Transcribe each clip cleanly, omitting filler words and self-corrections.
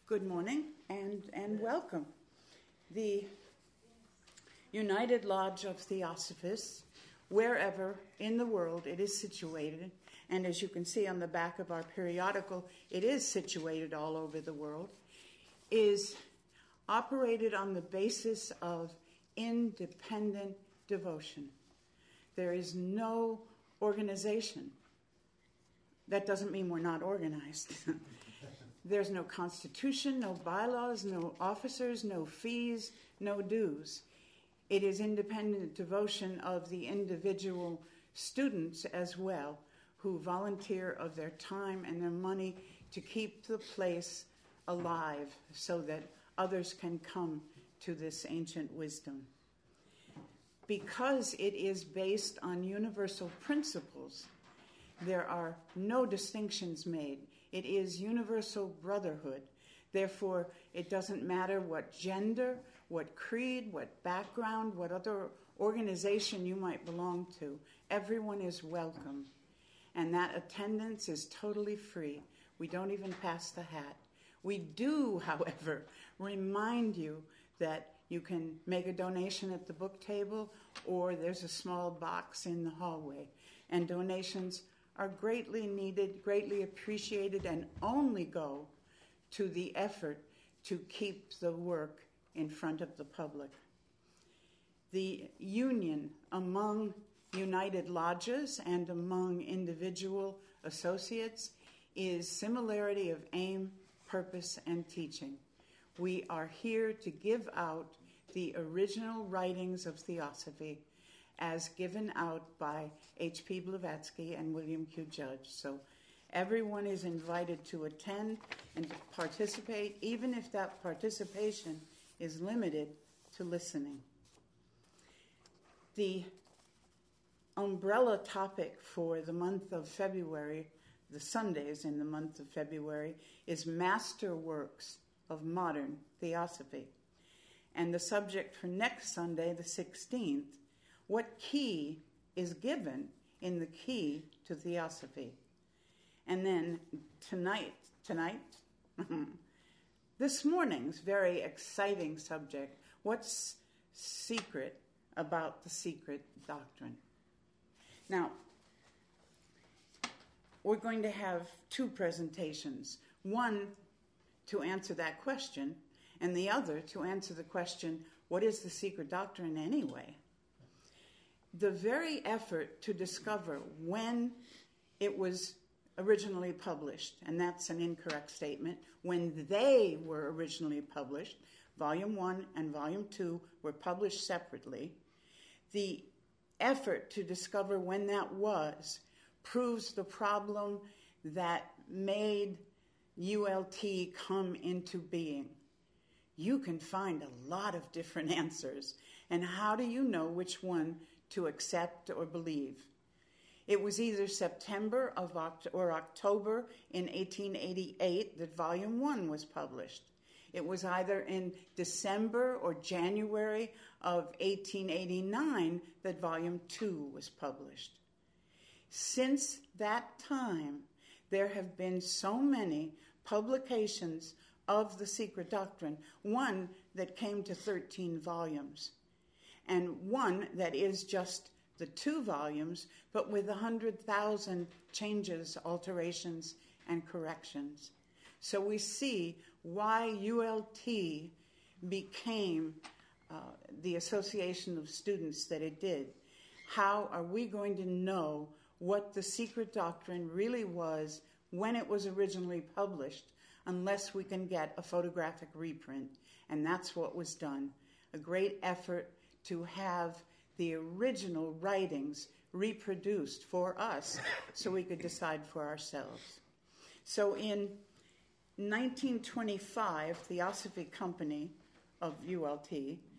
Good morning and welcome. The United Lodge of Theosophists, wherever in the world it is situated, and as you can see on the back of our periodical, it is situated all over the world, is operated on the basis of independent devotion. There is no organization. That doesn't mean we're not organized. There's no constitution, no bylaws, no officers, no fees, no dues. It is independent devotion of the individual students as well, who volunteer of their time and their money to keep the place alive so that others can come to this ancient wisdom. Because it is based on universal principles, there are no distinctions made. It is universal brotherhood. Therefore, it doesn't matter what gender, what creed, what background, what other organization you might belong to. Everyone is welcome. And that attendance is totally free. We don't even pass the hat. We do, however, remind you that you can make a donation at the book table, or there's a small box in the hallway. And donations are greatly needed, greatly appreciated, and only go to the effort to keep the work in front of the public. The union among United Lodges and among individual associates is similarity of aim, purpose, and teaching. We are here to give out the original writings of theosophy as given out by H.P. Blavatsky and William Q. Judge. So everyone is invited to attend and to participate, even if that participation is limited to listening. The umbrella topic for the month of February, the Sundays in the month of February, is Masterworks of Modern Theosophy. And the subject for next Sunday, the 16th, what key is given in the key to theosophy? And then tonight, this morning's very exciting subject, what's secret about the secret doctrine? Now, we're going to have two presentations. One to answer that question, and the other to answer the question, what is the secret doctrine anyway? The very effort to discover when it was originally published, and that's an incorrect statement, when they were originally published, Volume 1 and Volume 2 were published separately, the effort to discover when that was proves the problem that made ULT come into being. You can find a lot of different answers, and how do you know which one to accept or believe? It was either September or October in 1888 that Volume 1 was published. It was either in December or January of 1889 that Volume 2 was published. Since that time, there have been so many publications of the secret doctrine, one that came to 13 volumes, and one that is just the 2 volumes, but with 100,000 changes, alterations, and corrections. So we see why ULT became the association of students that it did. How are we going to know what the secret doctrine really was when it was originally published, unless we can get a photographic reprint? And that's what was done. A great effort to have the original writings reproduced for us so we could decide for ourselves. So in 1925, Theosophy Company of ULT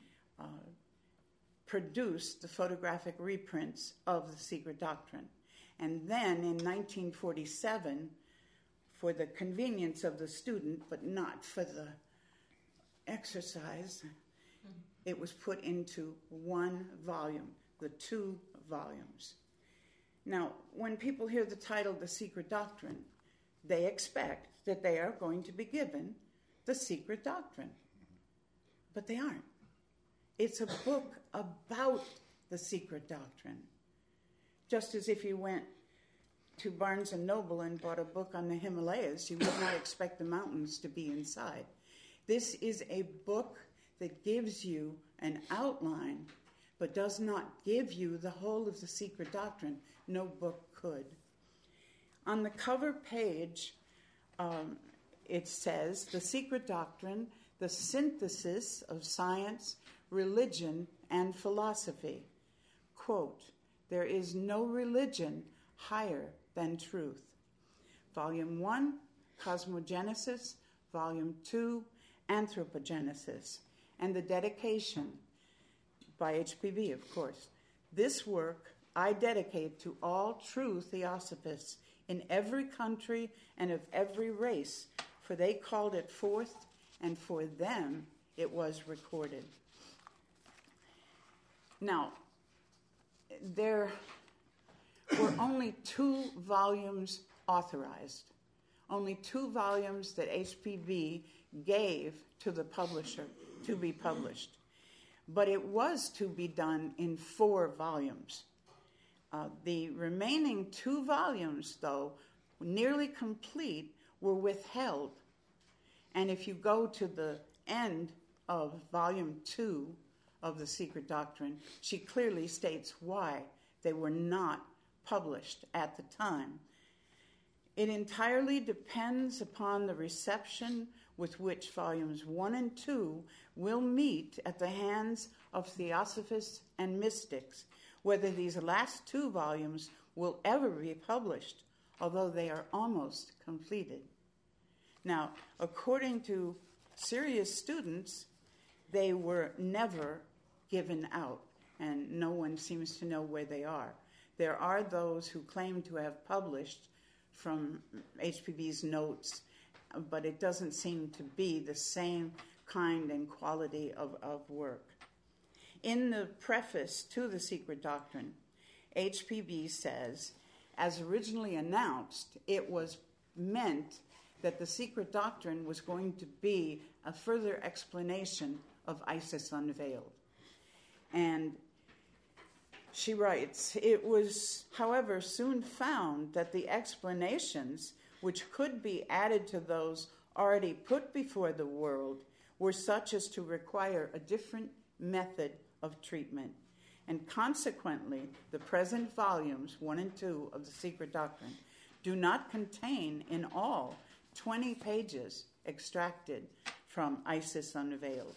produced the photographic reprints of the secret doctrine. And then in 1947, for the convenience of the student, but not for the exercise, it was put into 1 volume, the 2 volumes. Now, when people hear the title, The Secret Doctrine, they expect that they are going to be given the secret doctrine. But they aren't. It's a book about the secret doctrine. Just as if you went to Barnes & Noble and bought a book on the Himalayas, you would not expect the mountains to be inside. This is a book that gives you an outline, but does not give you the whole of the secret doctrine. No book could. On the cover page, it says, "The Secret Doctrine, the synthesis of science, religion, and philosophy." Quote, "There is no religion higher than truth." Volume 1, Cosmogenesis. Volume 2, Anthropogenesis. And the dedication by HPB, of course. "This work I dedicate to all true theosophists in every country and of every race, for they called it forth, and for them it was recorded." Now, there were only 2 volumes authorized, only 2 volumes that HPB gave to the publisher to be published. But it was to be done in 4 volumes. The remaining 2 volumes, though, nearly complete, were withheld. And if you go to the end of volume 2 of The Secret Doctrine, she clearly states why they were not published at the time. It entirely depends upon the reception with which volumes 1 and 2 will meet at the hands of theosophists and mystics, whether these last 2 volumes will ever be published, although they are almost completed. Now, according to serious students, they were never given out, and no one seems to know where they are. There are those who claim to have published from HPB's notes, but it doesn't seem to be the same kind and quality of work. In the preface to The Secret Doctrine, HPB says, as originally announced, it was meant that The Secret Doctrine was going to be a further explanation of Isis Unveiled. And she writes, "It was, however, soon found that the explanations which could be added to those already put before the world were such as to require a different method of treatment. And consequently, the present volumes 1 and 2 of The Secret Doctrine do not contain in all 20 pages extracted from Isis Unveiled."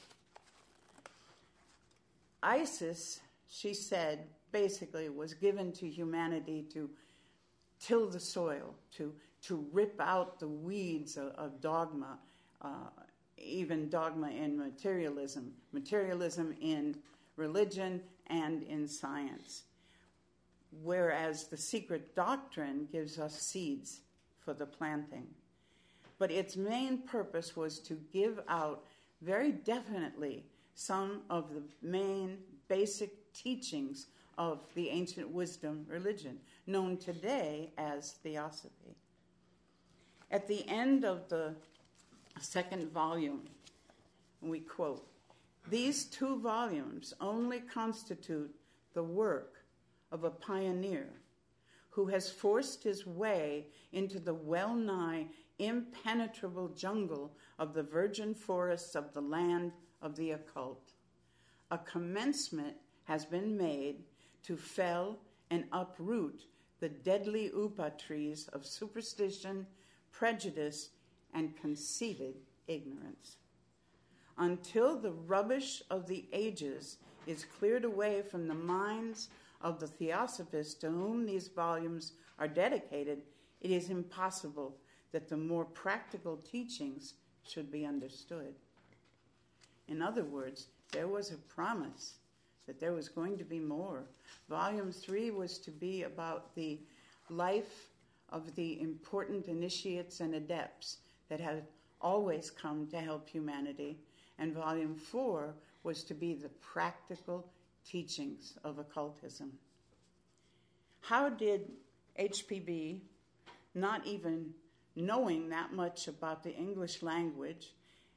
Isis, she said, basically was given to humanity to till the soil, to rip out the weeds of dogma, even dogma in materialism in religion and in science. Whereas the Secret Doctrine gives us seeds for the planting. But its main purpose was to give out very definitely some of the main basic teachings of the ancient wisdom religion, known today as theosophy. At the end of the 2nd volume, we quote, "These 2 volumes only constitute the work of a pioneer who has forced his way into the well-nigh impenetrable jungle of the virgin forests of the land of the occult. A commencement has been made to fell and uproot the deadly upa trees of superstition, prejudice, and conceited ignorance. Until the rubbish of the ages is cleared away from the minds of the theosophists to whom these volumes are dedicated, it is impossible that the more practical teachings should be understood." In other words, there was a promise that there was going to be more. Volume 3 was to be about the life of the important initiates and adepts that have always come to help humanity. And Volume 4 was to be the practical teachings of occultism. How did HPB, not even knowing that much about the English language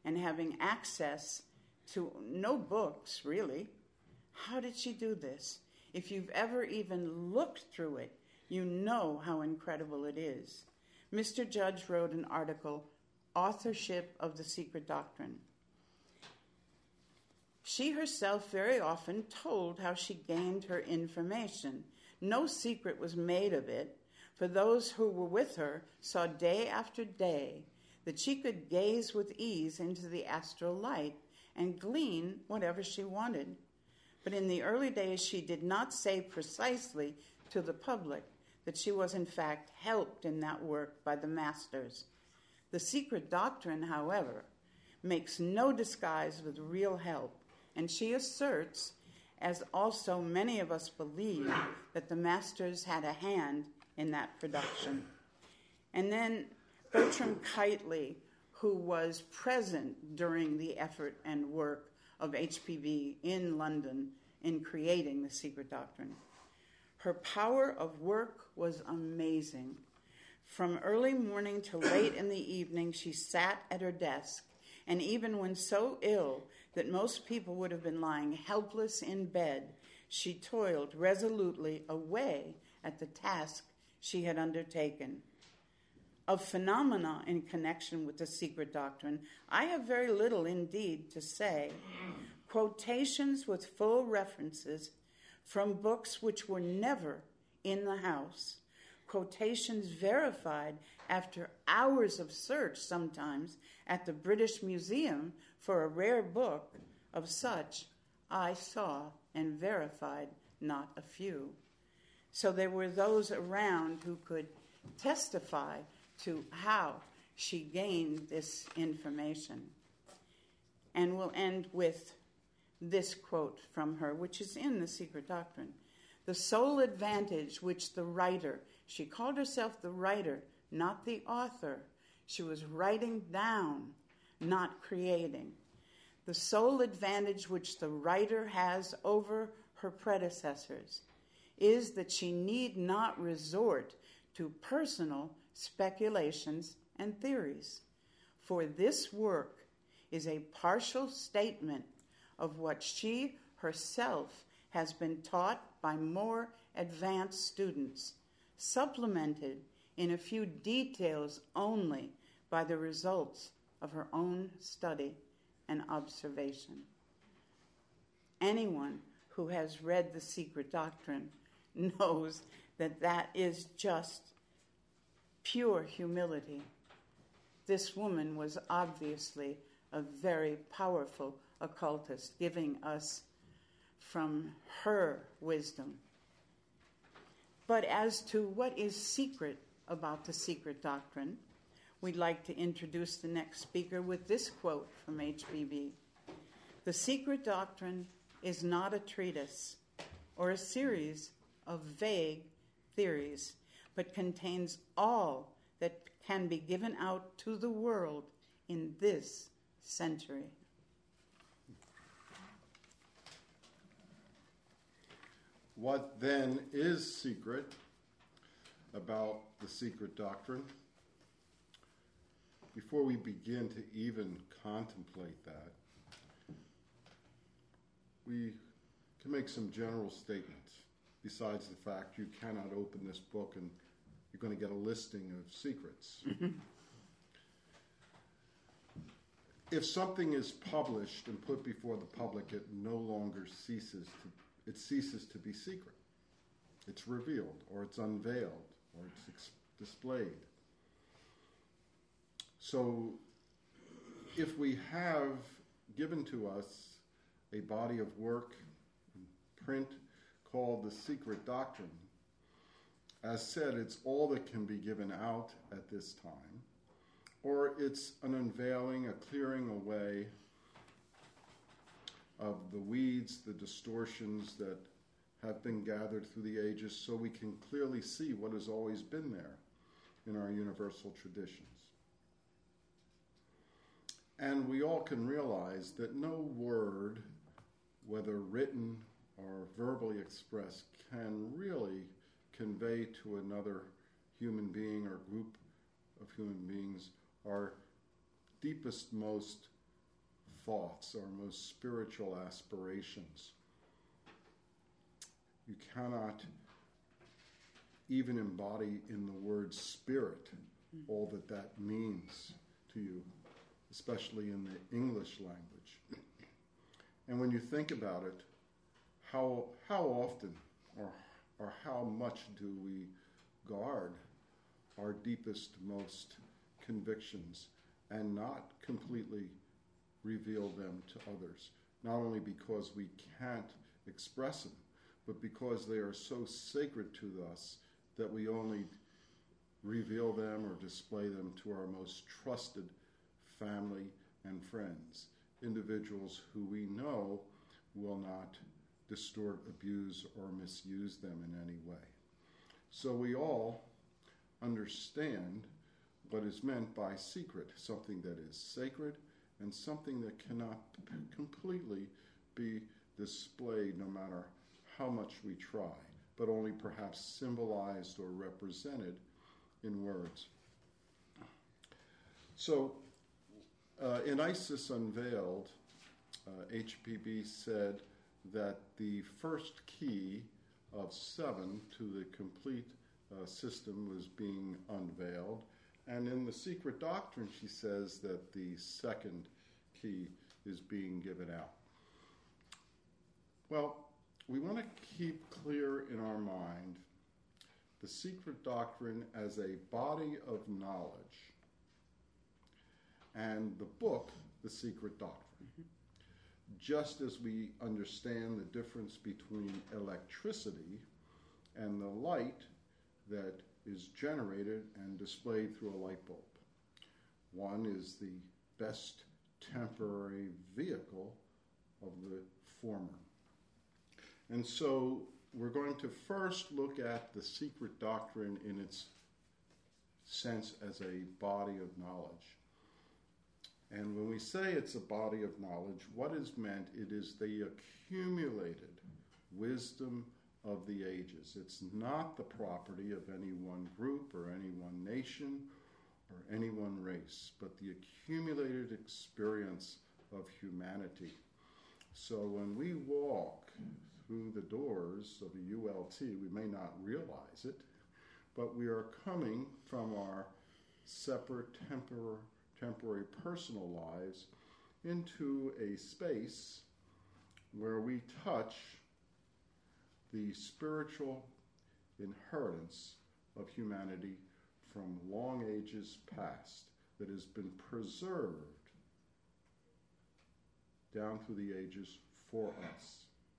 and having access to no books, really. How did she do this? If you've ever even looked through it, you know how incredible it is. Mr. Judge wrote an article, Authorship of the Secret Doctrine. She herself very often told how she gained her information. No secret was made of it, for those who were with her saw day after day that she could gaze with ease into the astral light and glean whatever she wanted. But in the early days, she did not say precisely to the public that she was in fact helped in that work by the masters. The secret doctrine, however, makes no disguise with real help, and she asserts, as also many of us believe, that the masters had a hand in that production. And then Bertram Kiteley, who was present during the effort and work of HPB in London in creating the secret doctrine. Her power of work was amazing. From early morning till late in the evening, she sat at her desk, and even when so ill that most people would have been lying helpless in bed, she toiled resolutely away at the task she had undertaken. Of phenomena in connection with the secret doctrine, I have very little indeed to say. Quotations with full references from books which were never in the house, quotations verified after hours of search sometimes at the British Museum for a rare book of such, I saw and verified not a few. So there were those around who could testify to how she gained this information. And we'll end with this quote from her, which is in The Secret Doctrine. The sole advantage which the writer, she called herself the writer, not the author. She was writing down, not creating. The sole advantage which the writer has over her predecessors is that she need not resort to personal speculations and theories, for this work is a partial statement of what she herself has been taught by more advanced students, supplemented in a few details only by the results of her own study and observation. Anyone who has read The Secret Doctrine knows that that is just pure humility. This woman was obviously a very powerful occultist, giving us from her wisdom. But as to what is secret about the secret doctrine, we'd like to introduce the next speaker with this quote from HPB. The secret doctrine is not a treatise or a series of vague theories, but contains all that can be given out to the world in this century. What then is secret about the secret doctrine? Before we begin to even contemplate that, we can make some general statements. Besides the fact you cannot open this book and you're going to get a listing of secrets. If something is published and put before the public, it no longer ceases to be secret. It's revealed, or it's unveiled, or it's displayed. So if we have given to us a body of work in print called The Secret Doctrine, as said, it's all that can be given out at this time, or it's an unveiling, a clearing away of the weeds, the distortions that have been gathered through the ages, so we can clearly see what has always been there in our universal traditions. And we all can realize that no word, whether written or verbally expressed, can really convey to another human being or group of human beings our deepest, most thoughts, our most spiritual aspirations. You cannot even embody in the word spirit all that that means to you, especially in the English language. And when you think about it, how often or how much do we guard our deepest, most convictions and not completely reveal them to others, not only because we can't express them, but because they are so sacred to us that we only reveal them or display them to our most trusted family and friends, individuals who we know will not distort, abuse, or misuse them in any way. So we all understand what is meant by secret, something that is sacred and something that cannot completely be displayed no matter how much we try, but only perhaps symbolized or represented in words. So, in Isis Unveiled, HPB said that the first key of 7 to the complete system was being unveiled. And in The Secret Doctrine, she says that the second key is being given out. Well, we want to keep clear in our mind the Secret Doctrine as a body of knowledge and the book, The Secret Doctrine. Just as we understand the difference between electricity and the light that is generated and displayed through a light bulb. One is the best temporary vehicle of the former. And so we're going to first look at the Secret Doctrine in its sense as a body of knowledge. And when we say it's a body of knowledge, what is meant? It is the accumulated wisdom of the ages. It's not the property of any one group or any one nation or any one race, but the accumulated experience of humanity. So when we walk through the doors of a ULT, we may not realize it, but we are coming from our separate temporary personal lives into a space where we touch the spiritual inheritance of humanity from long ages past that has been preserved down through the ages for us.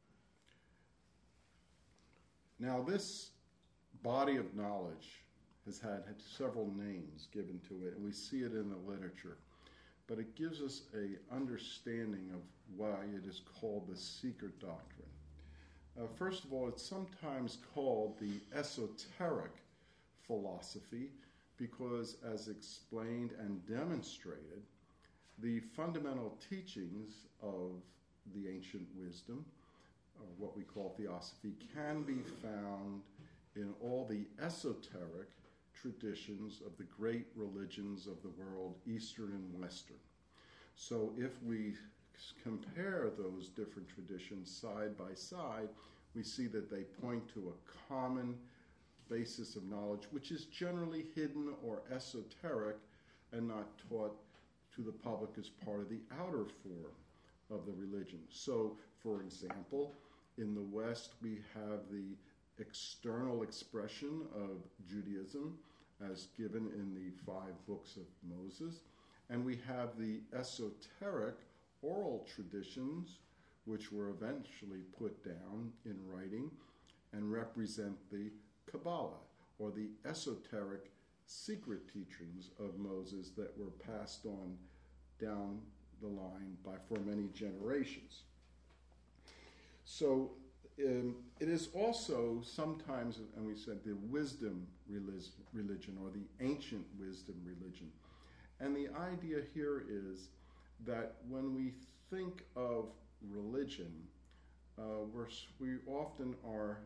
Now, this body of knowledge has had several names given to it, and we see it in the literature. But it gives us an understanding of why it is called the Secret Doctrine. First of all, it's sometimes called the esoteric philosophy because, as explained and demonstrated, the fundamental teachings of the ancient wisdom, or what we call theosophy, can be found in all the esoteric traditions of the great religions of the world, Eastern and Western. So if we compare those different traditions side by side, we see that they point to a common basis of knowledge, which is generally hidden or esoteric and not taught to the public as part of the outer form of the religion. So, for example, in the West, we have the external expression of Judaism as given in the 5 books of Moses, and we have the esoteric oral traditions which were eventually put down in writing and represent the Kabbalah, or the esoteric secret teachings of Moses that were passed on down the line for many generations. So it is also sometimes, and we said, the wisdom religion or the ancient wisdom religion. And the idea here is that when we think of religion, we often are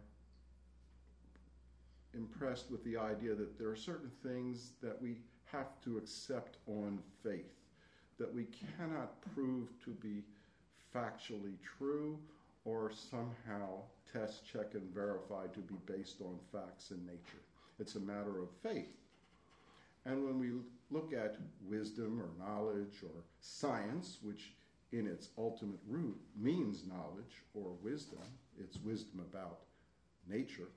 impressed with the idea that there are certain things that we have to accept on faith. that we cannot prove to be factually true or somehow test, check, and verify to be based on facts in nature. It's a matter of faith. And when we look at wisdom or knowledge or science, which in its ultimate root means knowledge or wisdom, it's wisdom about nature,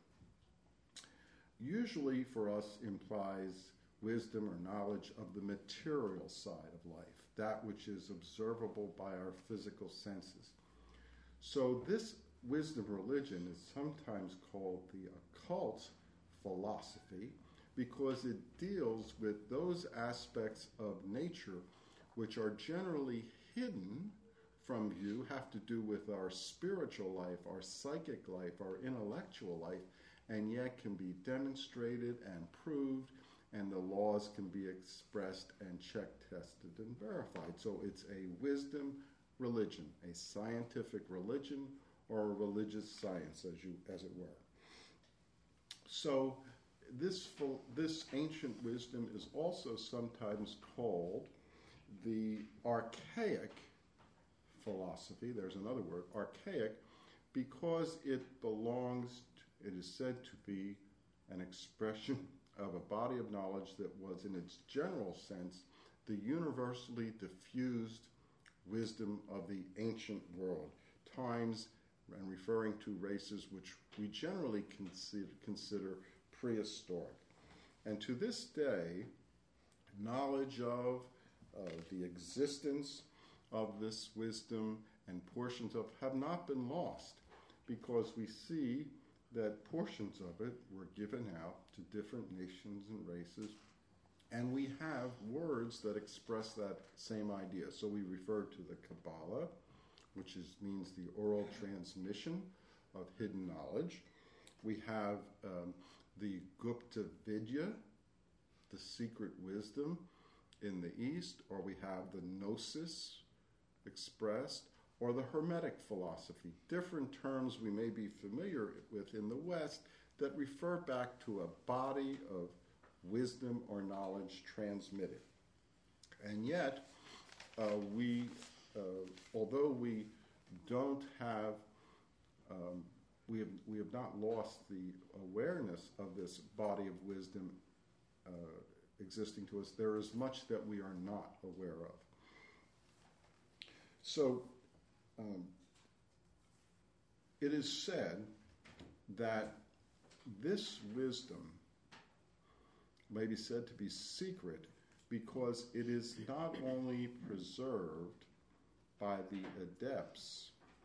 usually for us implies wisdom or knowledge of the material side of life, that which is observable by our physical senses. So this wisdom religion is sometimes called the occult philosophy because it deals with those aspects of nature which are generally hidden from view, have to do with our spiritual life, our psychic life, our intellectual life, and yet can be demonstrated and proved, and the laws can be expressed and checked, tested, and verified. So it's a wisdom religion, a scientific religion, or a religious science, as it were. So this ancient wisdom is also sometimes called the archaic philosophy. There's another word, archaic, because it is said to be an expression of a body of knowledge that was, in its general sense, the universally diffused wisdom of the ancient world, times and referring to races which we generally consider prehistoric. And to this day, knowledge of the existence of this wisdom and portions of have not been lost, because we see that portions of it were given out to different nations and races, and we have words that express that same idea. So we refer to the Kabbalah, which means the oral transmission of hidden knowledge. We have the Gupta Vidya, the secret wisdom in the East, or we have the Gnosis expressed, or the Hermetic philosophy, different terms we may be familiar with in the West that refer back to a body of wisdom or knowledge transmitted. And yet, although we don't have, we have not lost the awareness of this body of wisdom existing to us, there is much that we are not aware of. So, it is said that this wisdom may be said to be secret because it is not only preserved by the adepts,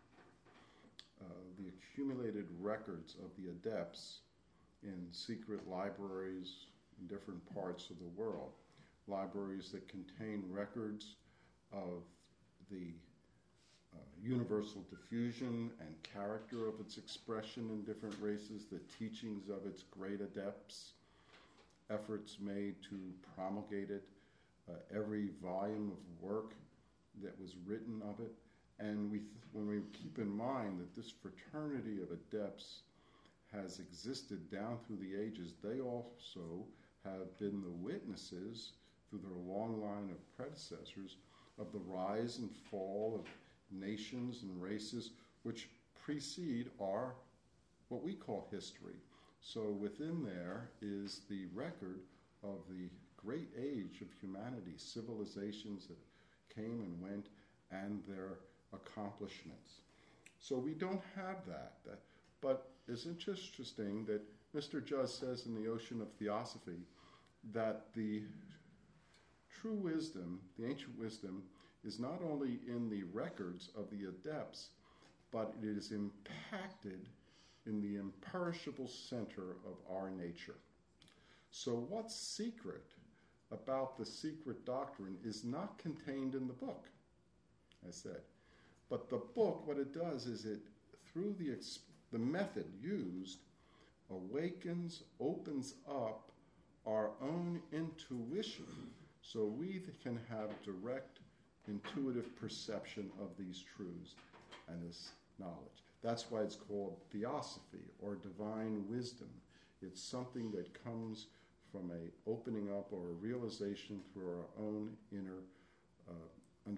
the accumulated records of the adepts in secret libraries in different parts of the world, libraries that contain records of the universal diffusion and character of its expression in different races, the teachings of its great adepts, efforts made to promulgate it, every volume of work that was written of it. And when we keep in mind that this fraternity of adepts has existed down through the ages, they also have been the witnesses through their long line of predecessors of the rise and fall of nations and races which precede our, what we call history. So within there is the record of the great age of humanity, civilizations that came and went, and their accomplishments. So we don't have that. But it's interesting that Mr. Judd says in The Ocean of Theosophy that the true wisdom, the ancient wisdom, is not only in the records of the adepts, but it is impacted in the imperishable center of our nature. So what's secret about the secret doctrine is not contained in the book, I said. But the book, what it does is it, through the method used, awakens, opens up our own intuition so we can have direct intuitive perception of these truths and this knowledge. That's why it's called theosophy or divine wisdom. It's something that comes from a opening up or a realization through our own inner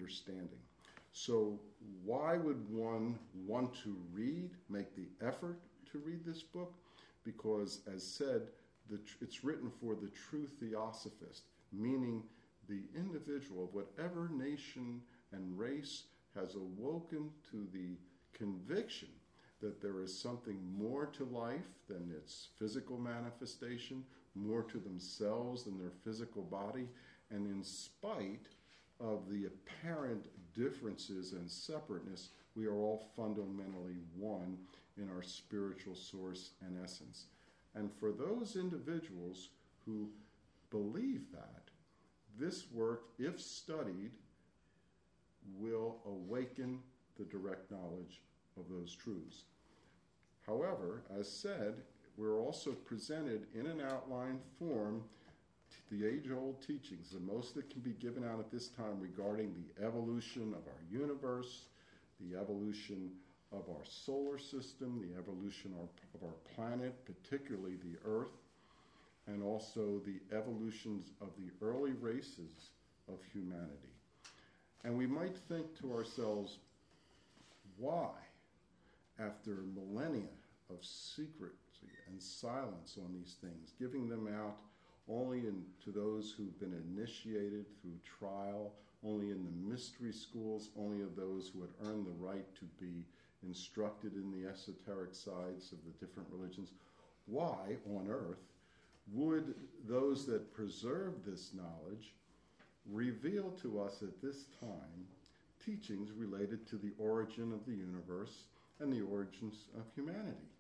understanding. So why would one want to make the effort to read this book? Because, as said, it's written for the true theosophist, meaning the individual of whatever nation and race has awoken to the conviction that there is something more to life than its physical manifestation, more to themselves than their physical body, and in spite of the apparent differences and separateness, we are all fundamentally one in our spiritual source and essence. And for those individuals who believe that, this work, if studied, will awaken the direct knowledge of those truths. However, as said, we're also presented in an outline form the age-old teachings, the most that can be given out at this time regarding the evolution of our universe, the evolution of our solar system, the evolution of our planet, particularly the Earth, and also the evolutions of the early races of humanity. And we might think to ourselves, why, after millennia of secrecy and silence on these things, giving them out only to those who've been initiated through trial, only in the mystery schools, only of those who had earned the right to be instructed in the esoteric sides of the different religions, why on earth would those that preserve this knowledge reveal to us at this time teachings related to the origin of the universe and the origins of humanity?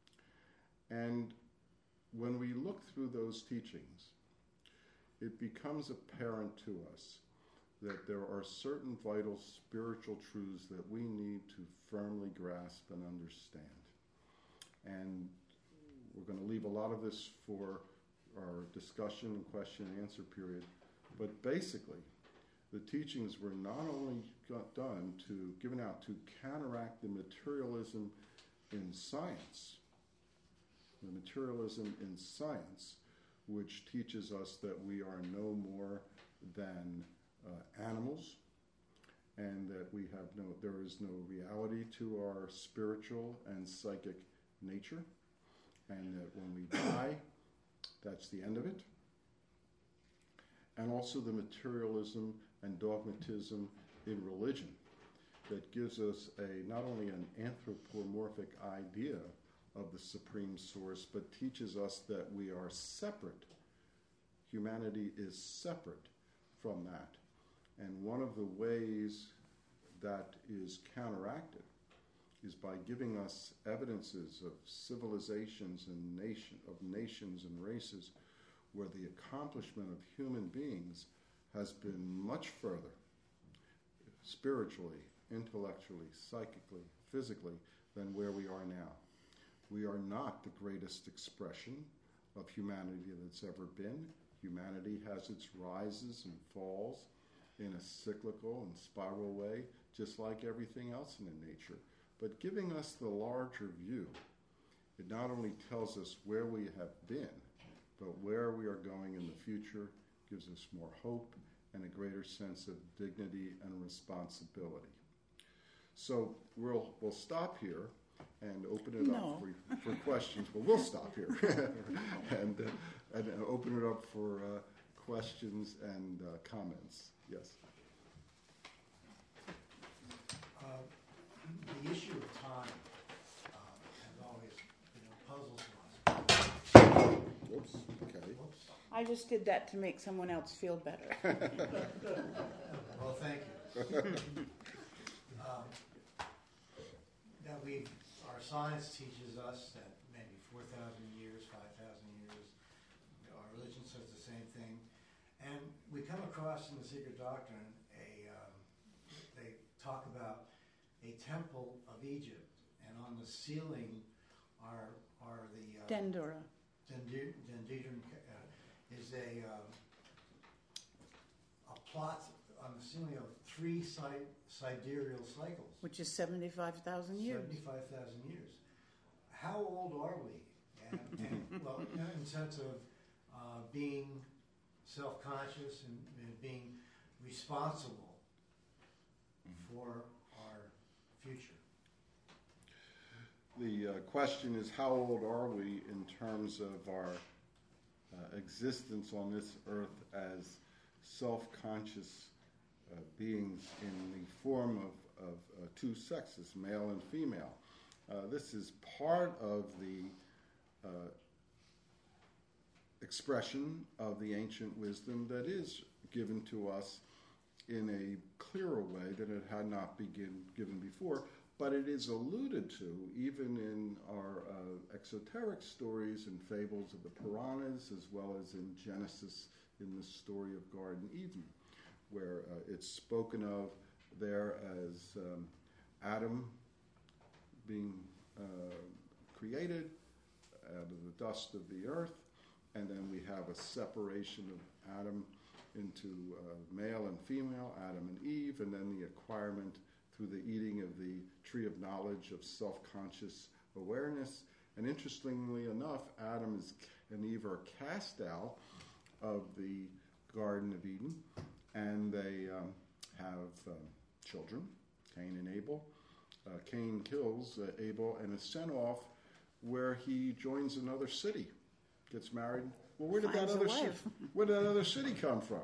And when we look through those teachings, it becomes apparent to us that there are certain vital spiritual truths that we need to firmly grasp and understand. And we're going to leave a lot of this for our discussion and question and answer period. But basically, the teachings were not only given out to counteract the materialism in science, which teaches us that we are no more than animals, and that there is no reality to our spiritual and psychic nature, and that when we die, that's the end of it. And also the materialism and dogmatism in religion that gives us not only an anthropomorphic idea of the supreme source, but teaches us that we are separate. Humanity is separate from that. And one of the ways that is counteracted is by giving us evidences of civilizations and nations and races where the accomplishment of human beings has been much further, spiritually, intellectually, psychically, physically, than where we are now. We are not the greatest expression of humanity that's ever been. Humanity has its rises and falls in a cyclical and spiral way, just like everything else in nature. But giving us the larger view, it not only tells us where we have been, but where we are going in the future, gives us more hope and a greater sense of dignity and responsibility. So we'll stop here and open it up for questions. Well, we'll stop here and open it up for questions and comments. Yes. The issue of time has always been a puzzle to us. Whoops. Okay. Whoops. I just did that to make someone else feel better. Well, thank you. Our science teaches us that maybe 4,000 years, 5,000 years, our religion says the same thing. And we come across in the Secret Doctrine, they talk about a temple of Egypt, and on the ceiling are the Dendera. Dendron is a plot on the ceiling of 3 sidereal cycles, Which is 75,000 years. 75,000 years. How old are we? And well, in the sense of being self-conscious and being responsible the question is, how old are we in terms of our existence on this earth as self-conscious beings in the form of two sexes, male and female? This is part of the expression of the ancient wisdom that is given to us in a clearer way than it had not been given before, but it is alluded to even in our exoteric stories and fables of the Puranas, as well as in Genesis in the story of Garden Eden, where it's spoken of there as Adam being created out of the dust of the earth, and then we have a separation of Adam into male and female, Adam and Eve, and then the acquirement through the eating of the tree of knowledge of self-conscious awareness. And interestingly enough, Adam and Eve are cast out of the Garden of Eden, and they have children, Cain and Abel. Cain kills Abel and is sent off where he joins another city, gets married. Well, where did that other city come from?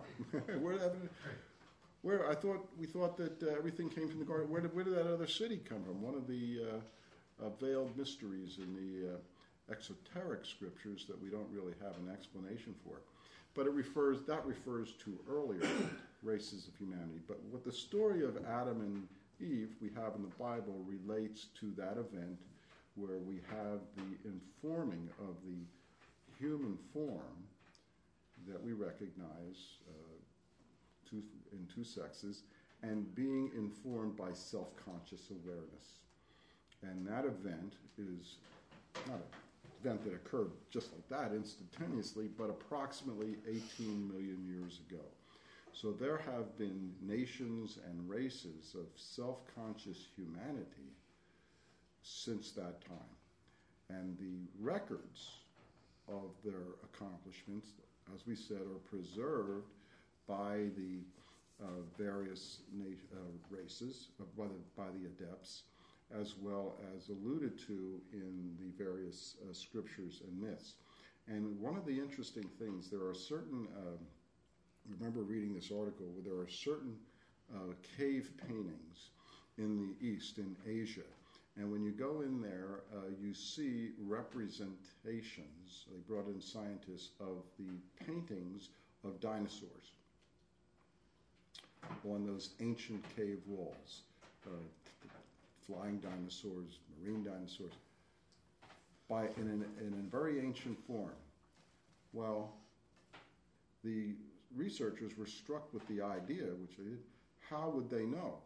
We thought that everything came from the garden. Where did that other city come from? One of the veiled mysteries in the exoteric scriptures that we don't really have an explanation for. But that refers to earlier races of humanity. But what the story of Adam and Eve we have in the Bible relates to that event where we have the informing of the human form that we recognize in two sexes, and being informed by self-conscious awareness. And that event is not an event that occurred just like that instantaneously, but approximately 18 million years ago. So there have been nations and races of self-conscious humanity since that time. And the records of their accomplishments, as we said, are preserved by the various races, by the adepts, as well as alluded to in the various scriptures and myths. And one of the interesting things, there are certain, remember reading this article, where there are certain cave paintings in the East, in Asia. And when you go in there, you see representations, they brought in scientists, of the paintings of dinosaurs on those ancient cave walls. Flying dinosaurs, marine dinosaurs, in a very ancient form. Well, the researchers were struck with the idea, which they did, how would they know?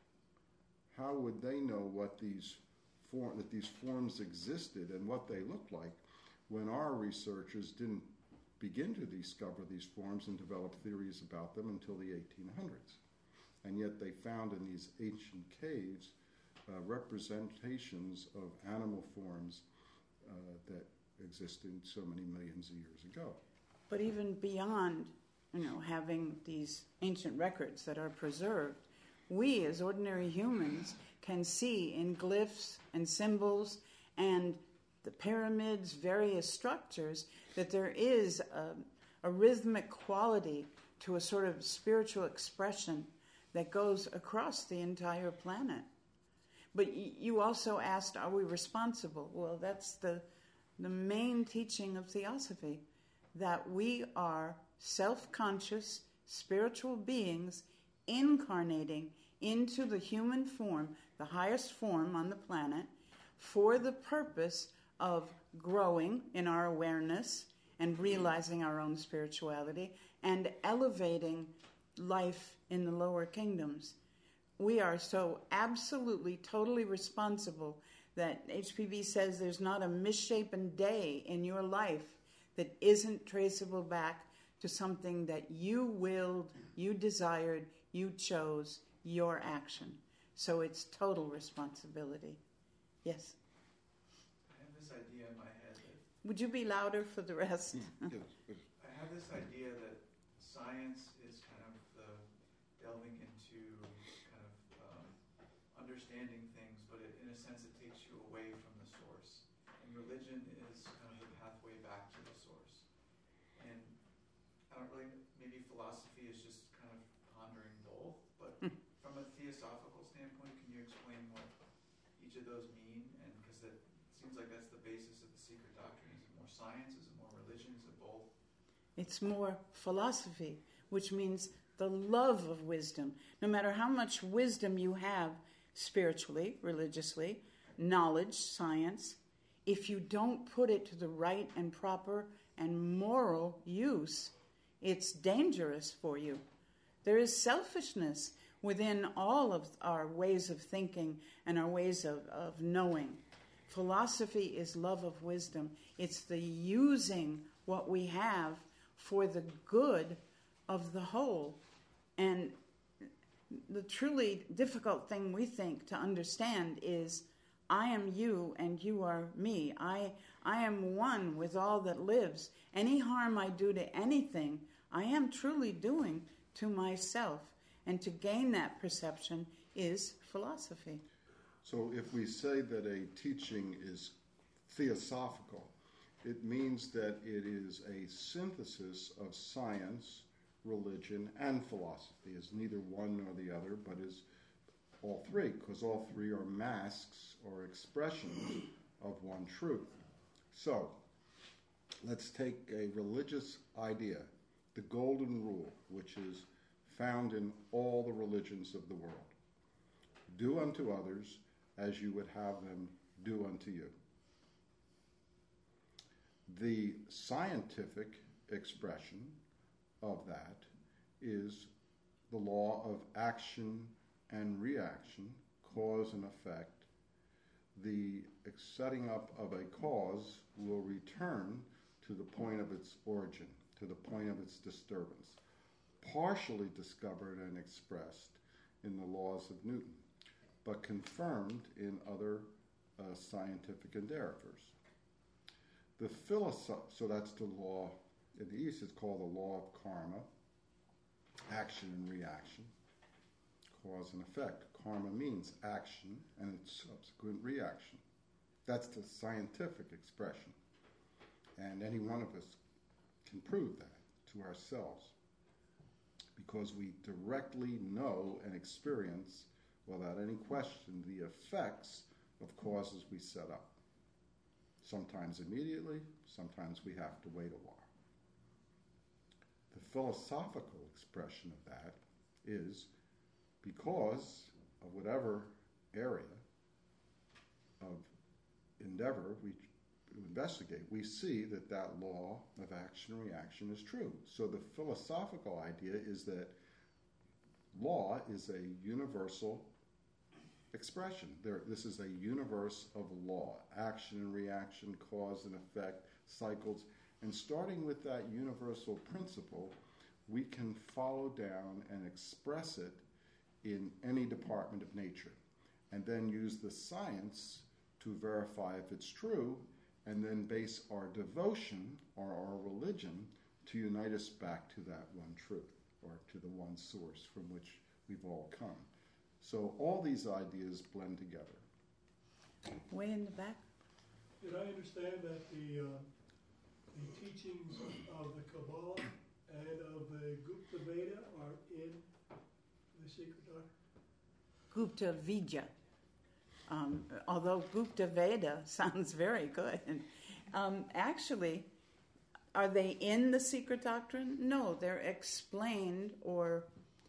How would they know that these forms existed and what they looked like when our researchers didn't begin to discover these forms and develop theories about them until the 1800s? And yet they found in these ancient caves representations of animal forms that existed so many millions of years ago. But even beyond, having these ancient records that are preserved, we as ordinary humans can see in glyphs and symbols and the pyramids, various structures, that there is a rhythmic quality to a sort of spiritual expression that goes across the entire planet. But you also asked, are we responsible? Well, that's the main teaching of Theosophy, that we are self-conscious spiritual beings incarnating into the human form, the highest form on the planet, for the purpose of growing in our awareness and realizing our own spirituality and elevating life in the lower kingdoms. We are so absolutely, totally responsible that HPB says there's not a misshapen day in your life that isn't traceable back to something that you willed, you desired, you chose, your action. So it's total responsibility. Yes? I have this idea in my head that... Would you be louder for the rest? Yes. I have this idea that science is kind of delving into kind of understanding things, but in a sense it takes you away from the source. religion is kind of the pathway back to the source. And I don't really, maybe philosophy is just kind of pondering both, but from a theosophical standpoint, can you explain what each of those mean? And because it seems like that's the basis of the secret doctrine. Is it more science? Is it more religion? Is it both? It's more philosophy, which means the love of wisdom. No matter how much wisdom you have spiritually, religiously, knowledge, science, if you don't put it to the right and proper and moral use, it's dangerous for you. There is selfishness within all of our ways of thinking and our ways of knowing. Philosophy is love of wisdom. It's the using what we have for the good of the whole. And the truly difficult thing we think to understand is I am you and you are me. I am one with all that lives. Any harm I do to anything, I am truly doing to myself. And to gain that perception is philosophy. So if we say that a teaching is theosophical, it means that it is a synthesis of science, religion, and philosophy. It's neither one nor the other, but is all three, because all three are masks or expressions of one truth. So, let's take a religious idea, the golden rule, which is found in all the religions of the world. Do unto others as you would have them do unto you. The scientific expression of that is the law of action and reaction, cause and effect. The setting up of a cause will return to the point of its origin, to the point of its disturbance, partially discovered and expressed in the laws of Newton, but confirmed in other scientific endeavors. So that's the law in the East. It's called the law of karma, action and reaction, cause and effect. Karma means action and its subsequent reaction. That's the scientific expression. And any one of us can prove that to ourselves because we directly know and experience, without any question, the effects of causes we set up. Sometimes immediately, sometimes we have to wait a while. The philosophical expression of that is because of whatever area of endeavor we investigate, we see that that law of action and reaction is true. So the philosophical idea is that law is a universal expression. This is a universe of law, action and reaction, cause and effect, cycles. And starting with that universal principle, we can follow down and express it in any department of nature, and then use the science to verify if it's true, and then base our devotion or our religion to unite us back to that one truth, or to the one source from which we've all come. So all these ideas blend together. Way in the back. Did I understand that the teachings of the Kabbalah and of the Gupta Veda are in the secret doctrine? Gupta Vidya. Although Gupta Veda sounds very good. Actually, are they in the secret doctrine? No, they're explained, or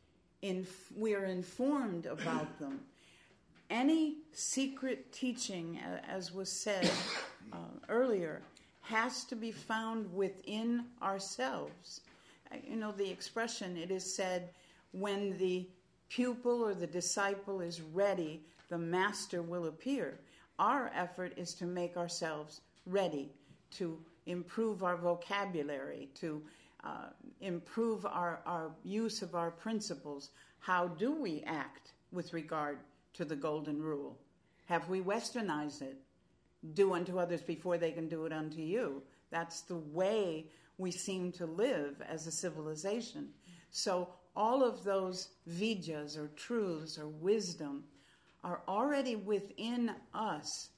we are informed about them. Any secret teaching, as was said earlier, has to be found within ourselves. You know, the expression, it is said, when the pupil or the disciple is ready, the master will appear. Our effort is to make ourselves ready, to improve our vocabulary, to improve our use of our principles. How do we act with regard to the golden rule? Have we westernized it? Do unto others before they can do it unto you. That's the way we seem to live as a civilization. So all of those vidyas or truths or wisdom are already within us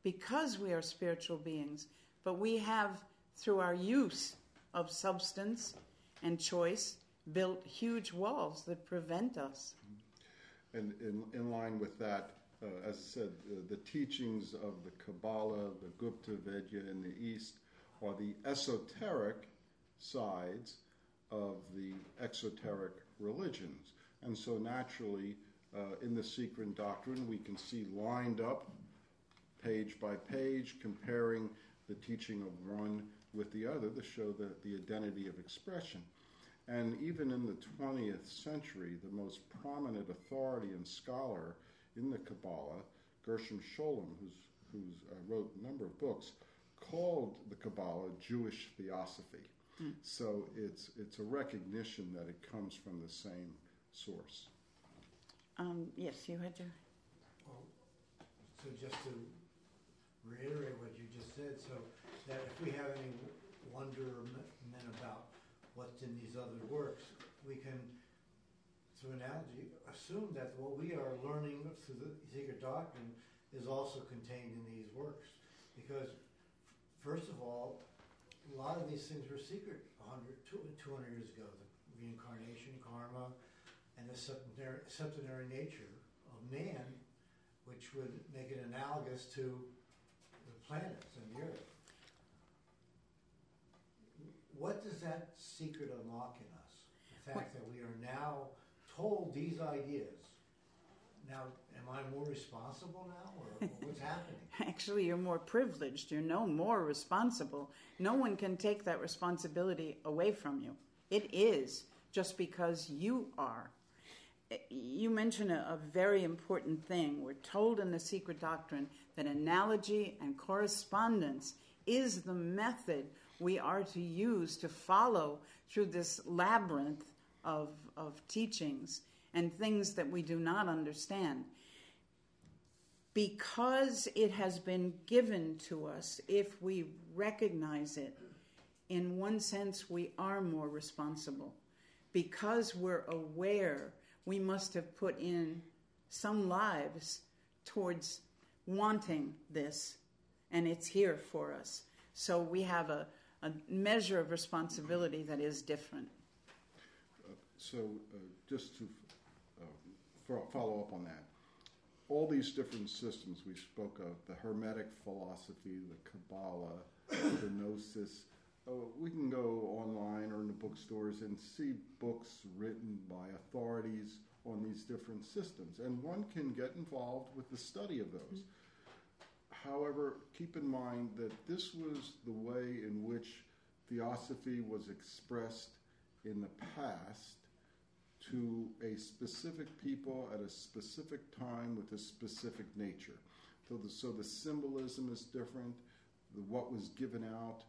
because we are spiritual beings, but we have, through our use of substance and choice, built huge walls that prevent us. And in line with that, as I said, the teachings of the Kabbalah, the Gupta Vedya in the East, are the esoteric sides of the exoteric religions. And so naturally, in the Secret Doctrine, we can see lined up, page by page, comparing the teaching of one with the other to show the identity of expression. And even in the 20th century, the most prominent authority and scholar in the Kabbalah, Gershom Scholem, who wrote a number of books, called the Kabbalah Jewish theosophy. So it's a recognition that it comes from the same source. Yes, you had to. Well, so just to reiterate what you just said, so that if we have any wonderment about what's in these other works, we can, through analogy, assume that what we are learning through the Secret Doctrine is also contained in these works. Because, first of all, a lot of these things were secret 200 years ago. The reincarnation, karma, and the septenary nature of man, which would make it analogous to the planets and the Earth. What does that secret unlock in us? The fact that we are now told these ideas. Now, am I more responsible now, or what's happening? Actually, you're more privileged. You're no more responsible. No one can take that responsibility away from you. It is just because you are. You mention a very important thing. We're told in the Secret Doctrine that analogy and correspondence is the method we are to use to follow through this labyrinth of teachings and things that we do not understand. Because it has been given to us, if we recognize it, in one sense we are more responsible. Because we're aware, we must have put in some lives towards wanting this, and it's here for us. So we have a measure of responsibility that is different. Just to follow up on that, all these different systems we spoke of, the Hermetic philosophy, the Kabbalah, the Gnosis, we can go online or in the bookstores and see books written by authorities on these different systems, and one can get involved with the study of those. However, keep in mind that this was the way in which theosophy was expressed in the past to a specific people at a specific time with a specific nature. So the symbolism is different, what was given out,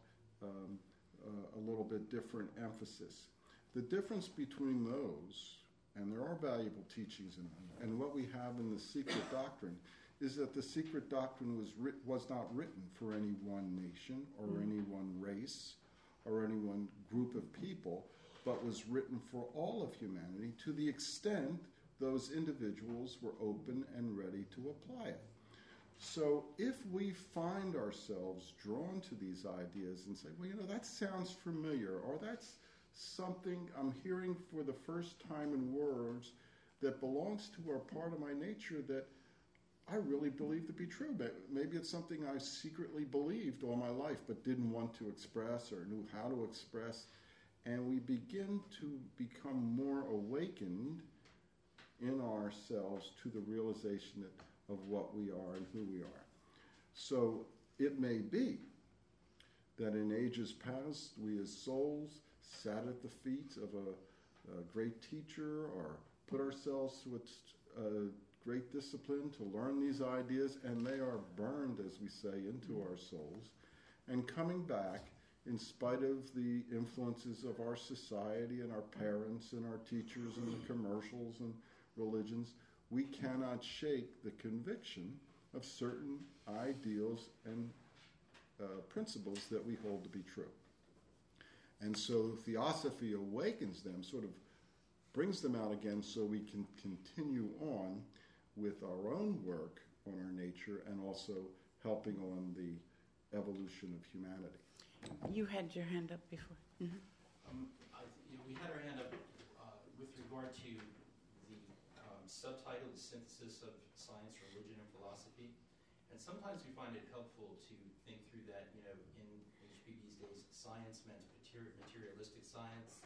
a little bit different emphasis. The difference between those, and there are valuable teachings in them, and what we have in the Secret Doctrine is that the Secret Doctrine was not written for any one nation or any one race or any one group of people, but was written for all of humanity to the extent those individuals were open and ready to apply it. So if we find ourselves drawn to these ideas and say, well, that sounds familiar, or that's something I'm hearing for the first time in words that belongs to or part of my nature that I really believe to be true. Maybe it's something I secretly believed all my life but didn't want to express or knew how to express. And we begin to become more awakened in ourselves to the realization of what we are and who we are. So it may be that in ages past, we as souls sat at the feet of a great teacher or put ourselves through a great discipline to learn these ideas, and they are burned, as we say, into our souls. And coming back, in spite of the influences of our society and our parents and our teachers and the commercials and religions, we cannot shake the conviction of certain ideals and principles that we hold to be true. And so theosophy awakens them, sort of brings them out again so we can continue on with our own work on our nature and also helping on the evolution of humanity. You had your hand up before. Mm-hmm. We had our hand up with regard to the subtitle, The Synthesis of Science, Religion, and Philosophy. And sometimes we find it helpful to think through that, in HPB's days, science meant materialistic science.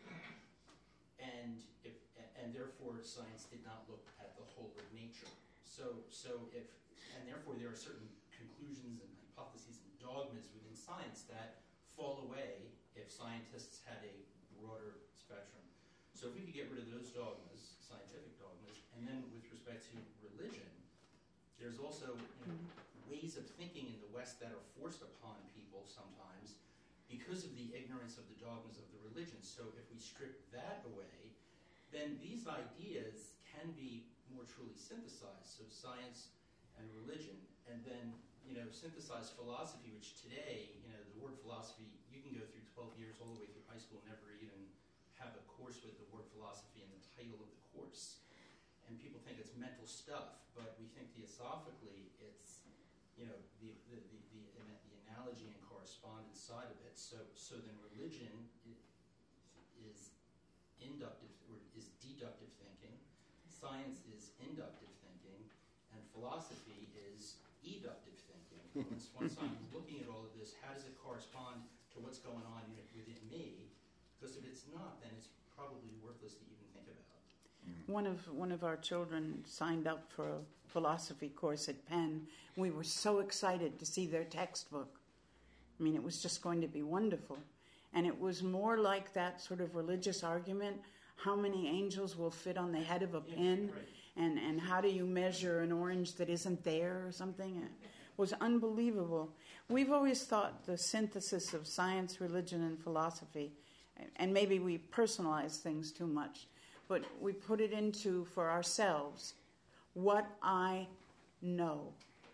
And therefore science did not look at the whole of nature. And therefore there are certain conclusions and hypotheses and dogmas within science that fall away if scientists had a broader spectrum. So if we could get rid of those dogmas, scientific dogmas, and then with respect to religion, there's also ways of thinking in the West that are forced upon people sometimes because of the ignorance of the dogmas of the religion. So if we strip that away, then these ideas can be more truly synthesized. So science and religion, and then synthesize philosophy, which today, the word philosophy, you can go through 12 years all the way through high school and never even have a course with the word philosophy in the title of the course. And people think it's mental stuff, but we think theosophically it's, the analogy and correspondence side of it. So then religion is inductive, or is deductive thinking, science is inductive thinking, and philosophy is eductive thinking. Once I'm looking at all of this, how does it correspond to what's going on within me? Because if it's not, then it's probably worthless to even think about. One of our children signed up for a philosophy course at Penn. We were so excited to see their textbook. I mean, it was just going to be wonderful. And it was more like that sort of religious argument, how many angels will fit on the head of a pin, right. and how do you measure an orange that isn't there or something. It was unbelievable. We've always thought the synthesis of science, religion, and philosophy, and maybe we personalize things too much, but we put it into, for ourselves, what I know.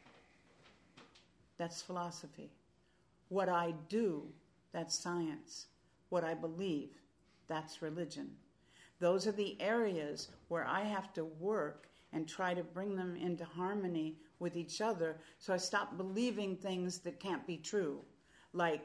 That's philosophy. What I do, that's science. What I believe, that's religion. Those are the areas where I have to work and try to bring them into harmony with each other, so I stop believing things that can't be true, like,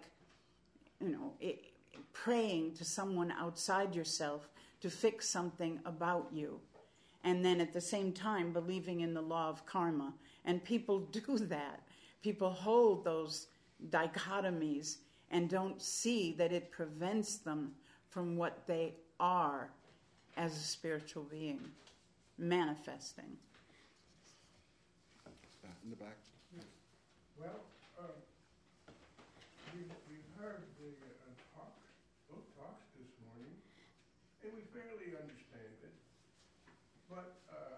praying to someone outside yourself to fix something about you, and then at the same time believing in the law of karma. And people do that. People hold those dichotomies and don't see that it prevents them from what they are as a spiritual being, manifesting. In the back. Well, we've heard the both talks this morning, and we fairly understand it. But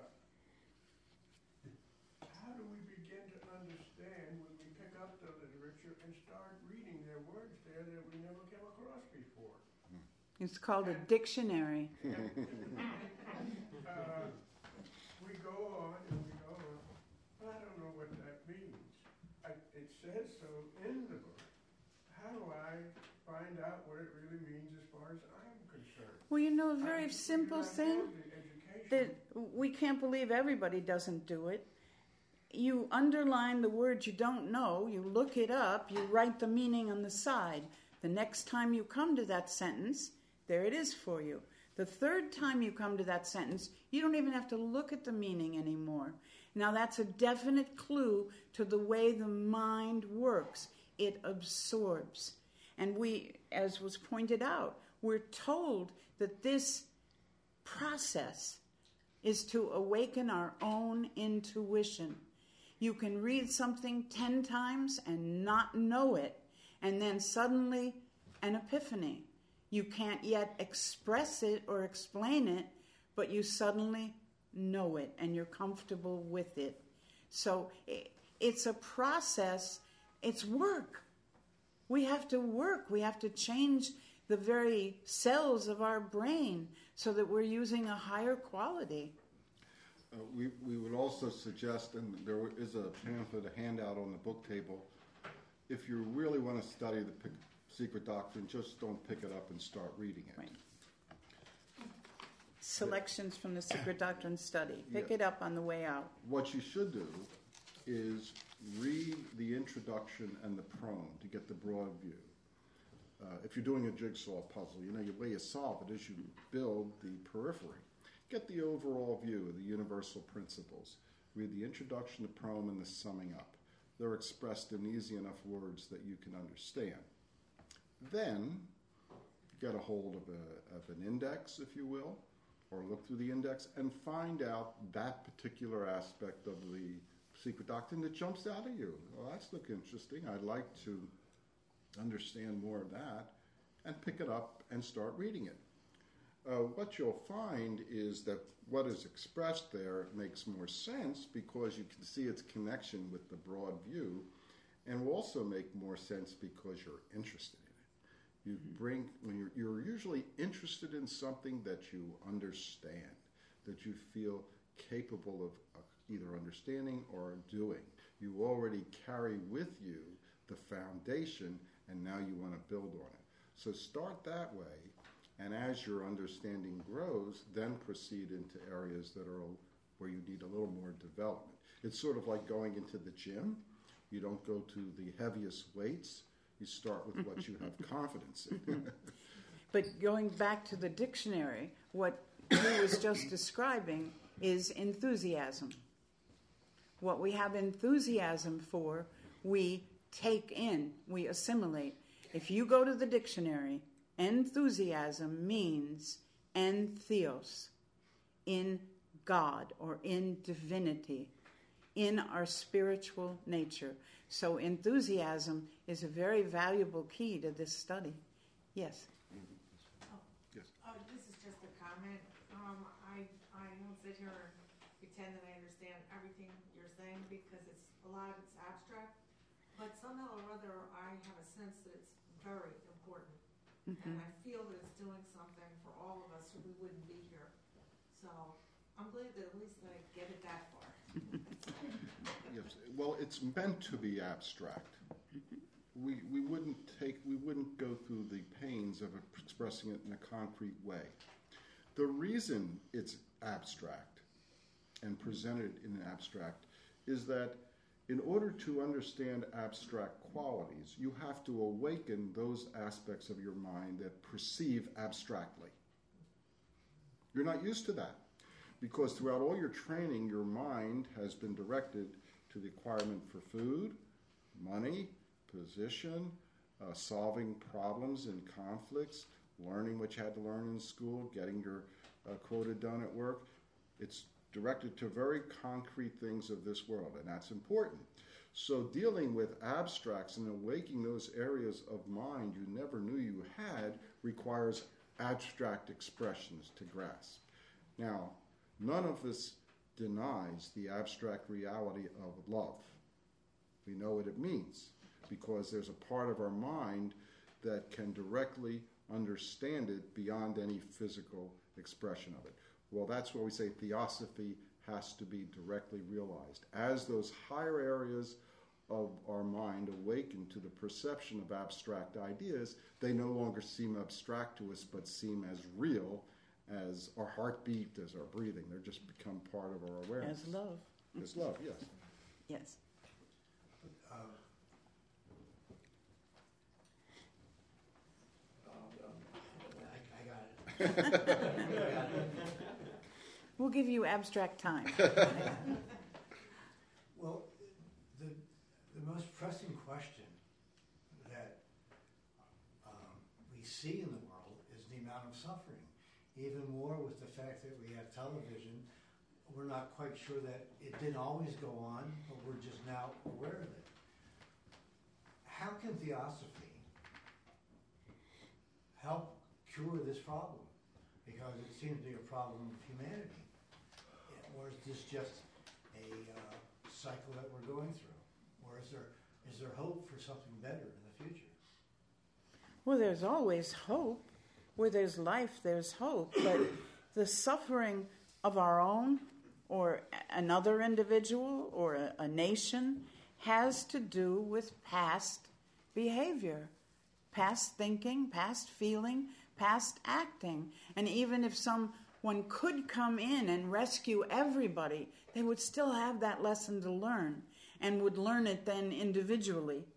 how do we begin to understand when we pick up the literature and start reading their words there that we never came across before? It's called a dictionary. We go on and we go on. But I don't know what that means. It says so in the book. How do I find out what it really means as far as I'm concerned? Well, a very simple thing that we can't believe everybody doesn't do it. You underline the words you don't know, you look it up, you write the meaning on the side. The next time you come to that sentence, there it is for you. The third time you come to that sentence, you don't even have to look at the meaning anymore. Now that's a definite clue to the way the mind works. It absorbs. And we, as was pointed out, we're told that this process is to awaken our own intuition. You can read something 10 times and not know it, and then suddenly an epiphany. You can't yet express it or explain it, but you suddenly know it and you're comfortable with it. So it's a process. It's work. We have to work. We have to change the very cells of our brain so that we're using a higher quality. We would also suggest, and there is a pamphlet, a handout on the book table, if you really want to study the Secret Doctrine, just don't pick it up and start reading it. Right. Selections from the Secret Doctrine study. Pick Yeah. it up on the way out. What you should do is read the introduction and the prone to get the broad view. If you're doing a jigsaw puzzle, the way you solve it is you build the periphery. Get the overall view of the universal principles. Read the introduction, the prone, and the summing up. They're expressed in easy enough words that you can understand. Then, get a hold of an index, if you will, or look through the index and find out that particular aspect of the secret doctrine that jumps out at you. Well, that's looking interesting. I'd like to understand more of that, and pick it up and start reading it. What you'll find is that what is expressed there makes more sense because you can see its connection with the broad view, and will also make more sense because you're interested in it. When you're usually interested in something that you understand, that you feel capable of either understanding or doing. You already carry with you the foundation, and now you want to build on it. So start that way, and as your understanding grows, then proceed into areas that are where you need a little more development. It's sort of like going into the gym. You don't go to the heaviest weights. You start with what you have confidence in. But going back to the dictionary, what he was just describing is enthusiasm. What we have enthusiasm for, we take in, we assimilate. If you go to the dictionary, enthusiasm means entheos, in God or in divinity, in our spiritual nature. So enthusiasm is a very valuable key to this study. Yes? Yes. This is just a comment. I won't sit here and pretend that I understand everything you're saying because a lot of it's abstract. But somehow or other, I have a sense that it's very important. And I feel that it's doing something for all of us, or we wouldn't be here. So I'm glad that at least I get it that far. Yes. Well, it's meant to be abstract. We wouldn't go through the pains of expressing it in a concrete way. The reason it's abstract and presented in abstract is that in order to understand abstract qualities, you have to awaken those aspects of your mind that perceive abstractly. You're not used to that because throughout all your training, your mind has been directed to the acquirement for food, money, position, solving problems and conflicts, learning what you had to learn in school, getting your quota done at work. It's directed to very concrete things of this world, and that's important. So dealing with abstracts and awakening those areas of mind you never knew you had requires abstract expressions to grasp. Now, none of this denies the abstract reality of love. We know what it means because there's a part of our mind that can directly understand it beyond any physical expression of it. Well, that's where we say theosophy has to be directly realized. As those higher areas of our mind awaken to the perception of abstract ideas, they no longer seem abstract to us, but seem as real as our heartbeat, as our breathing. They're just become part of our awareness. As love. As love, yes. Yes. I got it. We'll give you abstract time. Well, the most pressing question that we see in the world is the amount of suffering. Even more with the fact that we have television, we're not quite sure that it didn't always go on, but we're just now aware of it. How can theosophy help cure this problem? Because it seems to be a problem of humanity. Or is this just a cycle that we're going through? Or is there hope for something better in the future? Well, there's always hope. Where there's life, there's hope. But the suffering of our own or another individual or a nation has to do with past behavior, past thinking, past feeling, past acting. And even if some one could come in and rescue everybody, they would still have that lesson to learn and would learn it then individually.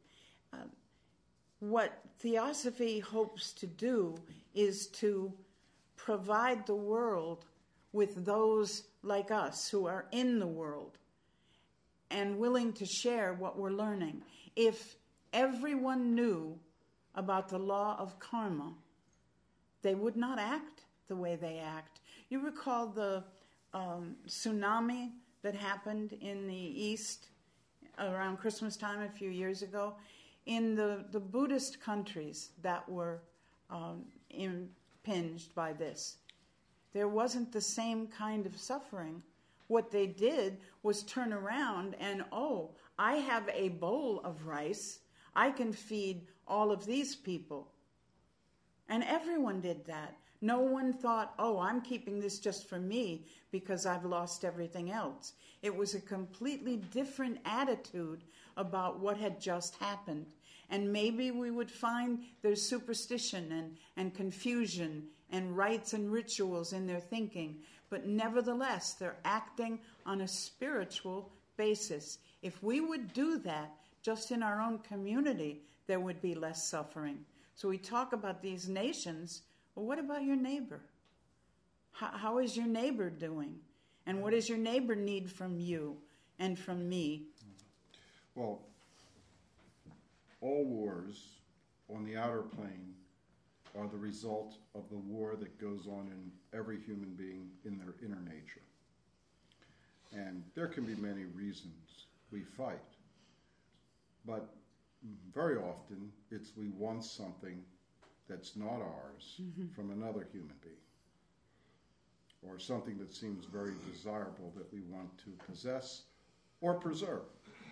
What Theosophy hopes to do is to provide the world with those like us who are in the world and willing to share what we're learning. If everyone knew about the law of karma, they would not act the way they act. You recall the tsunami that happened in the East around Christmas time a few years ago? In the Buddhist countries that were impinged by this, there wasn't the same kind of suffering. What they did was turn around and, oh, I have a bowl of rice. I can feed all of these people. And everyone did that. No one thought, oh, I'm keeping this just for me because I've lost everything else. It was a completely different attitude about what had just happened. And maybe we would find there's superstition and confusion and rites and rituals in their thinking. But nevertheless, they're acting on a spiritual basis. If we would do that just in our own community, there would be less suffering. So we talk about these nations. Well, what about your neighbor? How is your neighbor doing? And what does your neighbor need from you and from me? Well, all wars on the outer plane are the result of the war that goes on in every human being in their inner nature. And there can be many reasons we fight. But very often it's we want something that's not ours from another human being, or something that seems very desirable that we want to possess or preserve.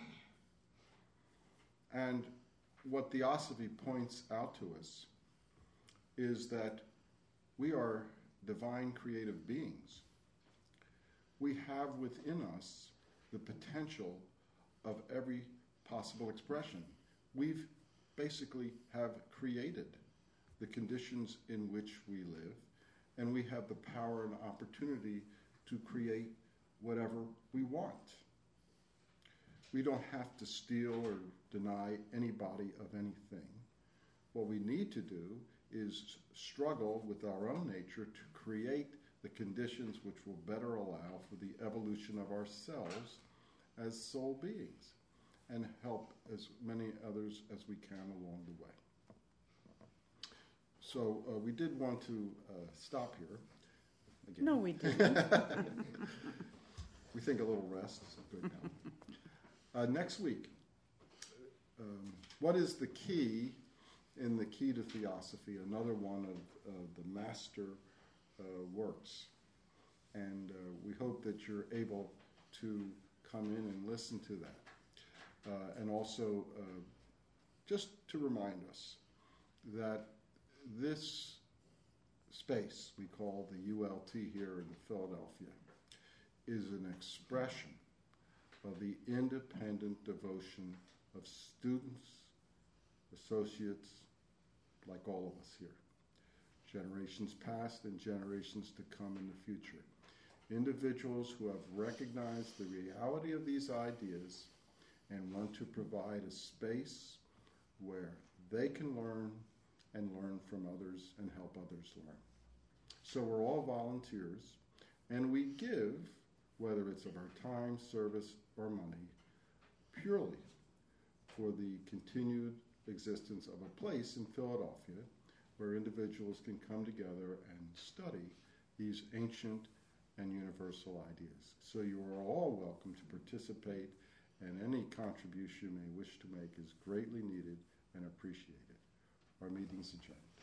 And what Theosophy points out to us is that we are divine creative beings. We have within us the potential of every possible expression. We've basically have created the conditions in which we live, and we have the power and opportunity to create whatever we want. We don't have to steal or deny anybody of anything. What we need to do is struggle with our own nature to create the conditions which will better allow for the evolution of ourselves as soul beings and help as many others as we can along the way. So we did want to stop here. Again. No, we didn't. We think a little rest is a good help. Next week, what is the key in the Key to Theosophy, another one of the master works. And we hope that you're able to come in and listen to that. And also, just to remind us that this space we call the ULT here in Philadelphia is an expression of the independent devotion of students, associates, like all of us here, generations past and generations to come in the future. Individuals who have recognized the reality of these ideas and want to provide a space where they can learn and learn from others and help others learn. So we're all volunteers, and we give, whether it's of our time, service, or money, purely for the continued existence of a place in Philadelphia where individuals can come together and study these ancient and universal ideas. So you are all welcome to participate, and any contribution you may wish to make is greatly needed and appreciated. Our meeting's adjourned.